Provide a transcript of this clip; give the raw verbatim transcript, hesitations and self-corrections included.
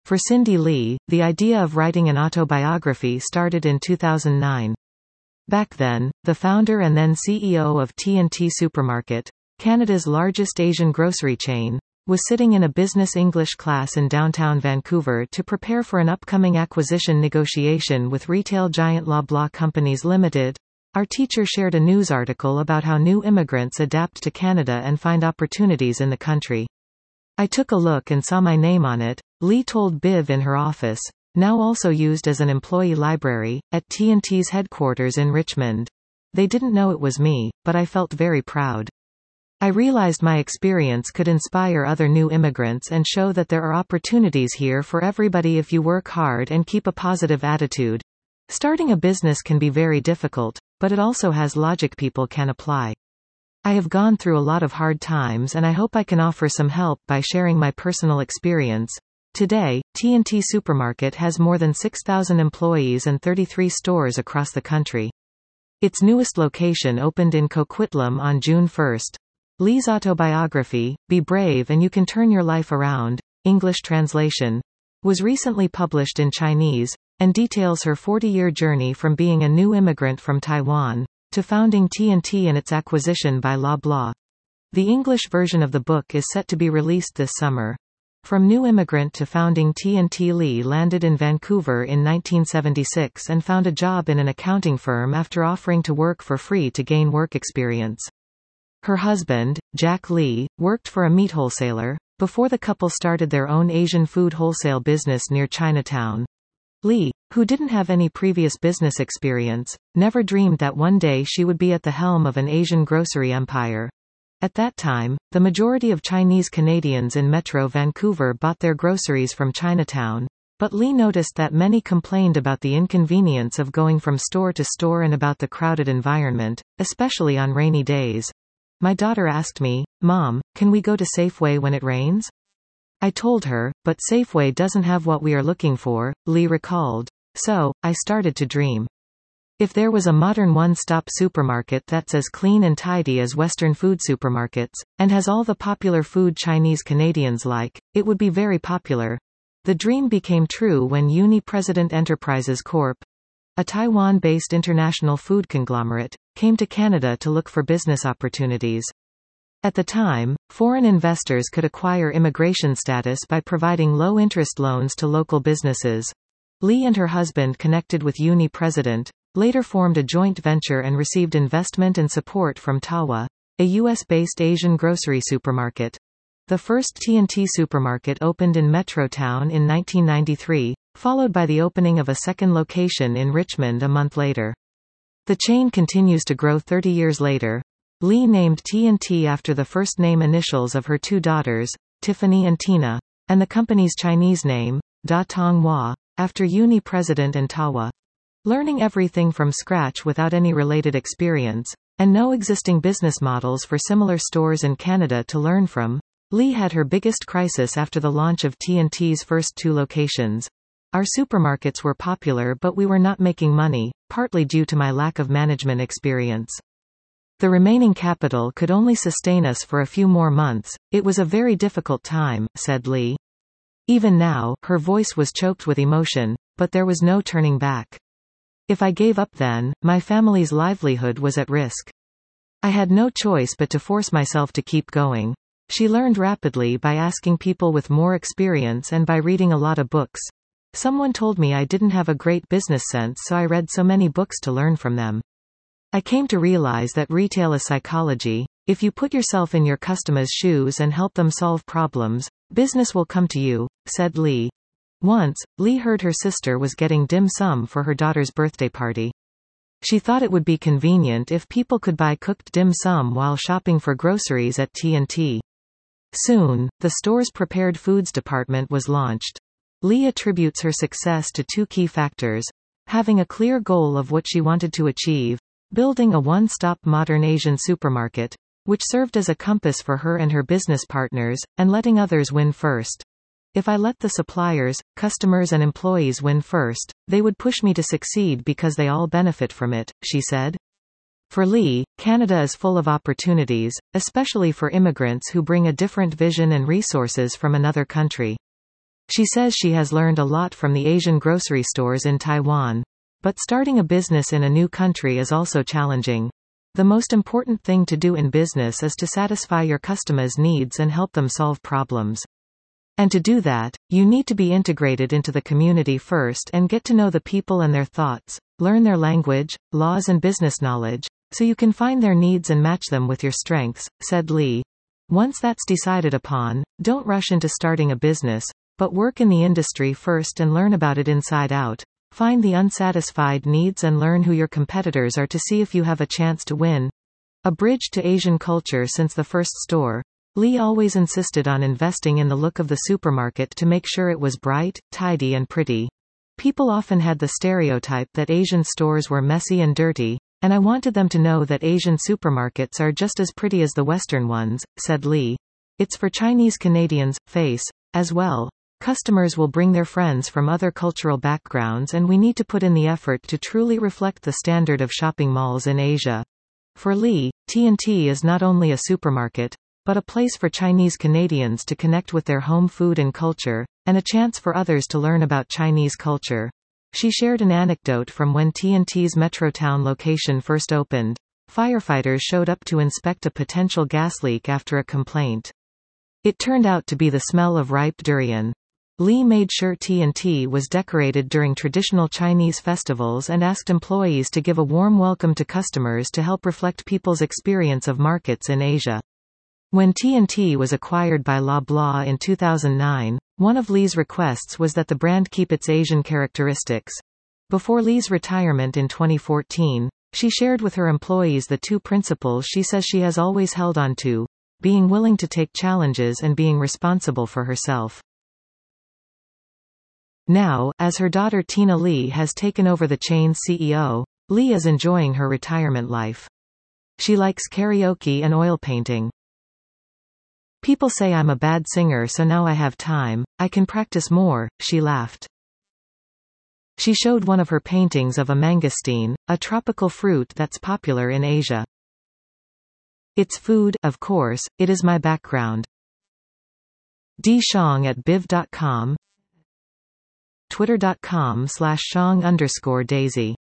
For Cindy Lee, the idea of writing an autobiography started in two thousand nine. Back then, the founder and then C E O of T and T Supermarket, Canada's largest Asian grocery chain, was sitting in a business English class in downtown Vancouver to prepare for an upcoming acquisition negotiation with retail giant Loblaw Companies Limited. Our teacher shared a news article about how new immigrants adapt to Canada and find opportunities in the country. I took a look and saw my name on it, Lee told Biv in her office, now also used as an employee library, at T and T's headquarters in Richmond. They didn't know it was me, but I felt very proud. I realized my experience could inspire other new immigrants and show that there are opportunities here for everybody if you work hard and keep a positive attitude. Starting a business can be very difficult, but it also has logic people can apply. I have gone through a lot of hard times and I hope I can offer some help by sharing my personal experience. Today, T and T Supermarket has more than six thousand employees and thirty-three stores across the country. Its newest location opened in Coquitlam on June first. Lee's autobiography, Be Brave and You Can Turn Your Life Around, English translation, was recently published in Chinese, and details her forty-year journey from being a new immigrant from Taiwan to founding T and T and its acquisition by Loblaw. The English version of the book is set to be released this summer. From new immigrant to founding T and T, Lee landed in Vancouver in nineteen seventy-six and found a job in an accounting firm after offering to work for free to gain work experience. Her husband, Jack Lee, worked for a meat wholesaler, before the couple started their own Asian food wholesale business near Chinatown. Lee, who didn't have any previous business experience, never dreamed that one day she would be at the helm of an Asian grocery empire. At that time, the majority of Chinese Canadians in Metro Vancouver bought their groceries from Chinatown, but Lee noticed that many complained about the inconvenience of going from store to store and about the crowded environment, especially on rainy days. My daughter asked me, "Mom, can we go to Safeway when it rains?" I told her, but Safeway doesn't have what we are looking for, Lee recalled. So, I started to dream. If there was a modern one-stop supermarket that's as clean and tidy as Western food supermarkets, and has all the popular food Chinese Canadians like, it would be very popular. The dream became true when Uni President Enterprises Corporation, a Taiwan-based international food conglomerate, came to Canada to look for business opportunities. At the time, foreign investors could acquire immigration status by providing low-interest loans to local businesses. Lee and her husband connected with Uni President, later formed a joint venture and received investment and support from Tawa, a U S-based Asian grocery supermarket. The first T and T supermarket opened in Metrotown in nineteen ninety-three, followed by the opening of a second location in Richmond a month later. The chain continues to grow thirty years later. Lee named T and T after the first name initials of her two daughters, Tiffany and Tina, and the company's Chinese name, Da Tong Hua, after Uni President and Tawa. Learning everything from scratch without any related experience, and no existing business models for similar stores in Canada to learn from, Lee had her biggest crisis after the launch of T and T's first two locations. Our supermarkets were popular but we were not making money, partly due to my lack of management experience. The remaining capital could only sustain us for a few more months. It was a very difficult time, said Lee. Even now, her voice was choked with emotion, but there was no turning back. If I gave up then, my family's livelihood was at risk. I had no choice but to force myself to keep going. She learned rapidly by asking people with more experience and by reading a lot of books. Someone told me I didn't have a great business sense, so I read so many books to learn from them. I came to realize that retail is psychology. If you put yourself in your customers' shoes and help them solve problems, business will come to you, said Lee. Once, Lee heard her sister was getting dim sum for her daughter's birthday party. She thought it would be convenient if people could buy cooked dim sum while shopping for groceries at T and T. Soon, the store's prepared foods department was launched. Lee attributes her success to two key factors: having a clear goal of what she wanted to achieve, building a one-stop modern Asian supermarket, which served as a compass for her and her business partners, and letting others win first. If I let the suppliers, customers and employees win first, they would push me to succeed because they all benefit from it, she said. For Lee, Canada is full of opportunities, especially for immigrants who bring a different vision and resources from another country. She says she has learned a lot from the Asian grocery stores in Taiwan. But starting a business in a new country is also challenging. The most important thing to do in business is to satisfy your customers' needs and help them solve problems. And to do that, you need to be integrated into the community first and get to know the people and their thoughts, learn their language, laws and business knowledge, so you can find their needs and match them with your strengths, said Lee. Once that's decided upon, don't rush into starting a business, but work in the industry first and learn about it inside out. Find the unsatisfied needs and learn who your competitors are to see if you have a chance to win. A bridge to Asian culture. Since the first store, Lee always insisted on investing in the look of the supermarket to make sure it was bright, tidy and pretty. People often had the stereotype that Asian stores were messy and dirty, and I wanted them to know that Asian supermarkets are just as pretty as the Western ones, said Lee. It's for Chinese Canadians, face, as well. Customers will bring their friends from other cultural backgrounds and we need to put in the effort to truly reflect the standard of shopping malls in Asia. For Lee, T and T is not only a supermarket, but a place for Chinese Canadians to connect with their home food and culture, and a chance for others to learn about Chinese culture. She shared an anecdote from when T and T's Metrotown location first opened. Firefighters showed up to inspect a potential gas leak after a complaint. It turned out to be the smell of ripe durian. Lee made sure T and T was decorated during traditional Chinese festivals and asked employees to give a warm welcome to customers to help reflect people's experience of markets in Asia. When T and T was acquired by Loblaw in two thousand nine, one of Lee's requests was that the brand keep its Asian characteristics. Before Lee's retirement in twenty fourteen, she shared with her employees the two principles she says she has always held on to: being willing to take challenges and being responsible for herself. Now, as her daughter Tina Lee has taken over the chain's C E O, Lee is enjoying her retirement life. She likes karaoke and oil painting. People say I'm a bad singer, so now I have time, I can practice more, she laughed. She showed one of her paintings of a mangosteen, a tropical fruit that's popular in Asia. It's food, of course, it is my background. D Shang at biv dot com, twitter dot com slash shang underscore daisy